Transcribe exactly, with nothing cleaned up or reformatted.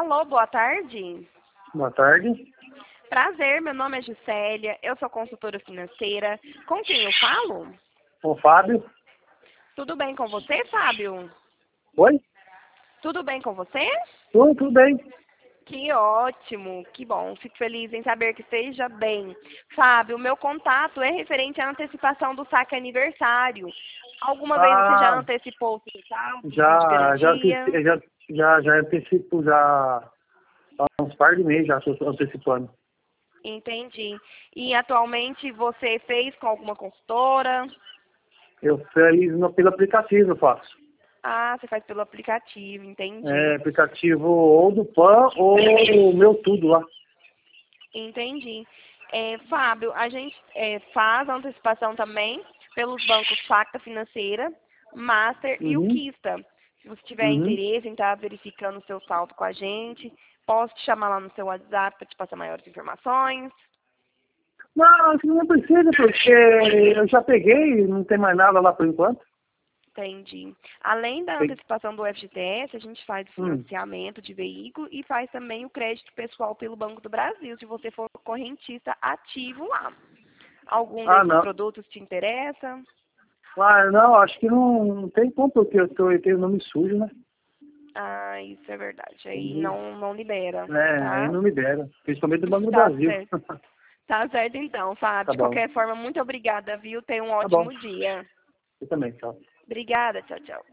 Alô, boa tarde. Boa tarde. Prazer, meu nome é Juscelia, eu sou consultora financeira. Com quem eu falo? O Fábio. Tudo bem com você, Fábio? Oi? Tudo bem com você? Tudo, tudo bem. Que ótimo, que bom. Fico feliz em saber que esteja bem. Fábio, meu contato é referente à antecipação do saque aniversário. Alguma vez você já Ah, antecipou o seu saldo de já, já, garantia? anteci- já, já, já antecipo já há uns par de meses já estou antecipando. Entendi. E atualmente você fez com alguma consultora? Eu fiz no, pelo aplicativo, eu faço. Ah, você faz pelo aplicativo, entendi. É, aplicativo ou do Pan ou o meu tudo lá. Entendi. É, Fábio, a gente é, faz a antecipação também pelos bancos Facta Financeira, Master e o Uhum, Kista. Se você tiver uhum. interesse em estar verificando o seu saldo com a gente, posso te chamar lá no seu WhatsApp para te passar maiores informações. Não, acho que não precisa, porque eu já peguei, não tem mais nada lá por enquanto. Entendi. Além da Tem- antecipação do F G T S, a gente faz o Hum. financiamento de veículo e faz também o crédito pessoal pelo Banco do Brasil, se você for correntista ativo lá. Algum Ah, desses não. produtos te interessa? Ah, não, acho que não, não tem como, porque eu, tô, eu tenho o nome sujo, né? Ah, isso é verdade. Aí Entendi. não, não libera, É, aí tá? não me deram. Principalmente do Banco do Tá Brasil. certo. Tá certo então, Fábio. Tá De bom. qualquer forma, muito obrigada, viu? Tenha um Tá bom. ótimo dia. Eu também, tchau. Obrigada, tchau, tchau.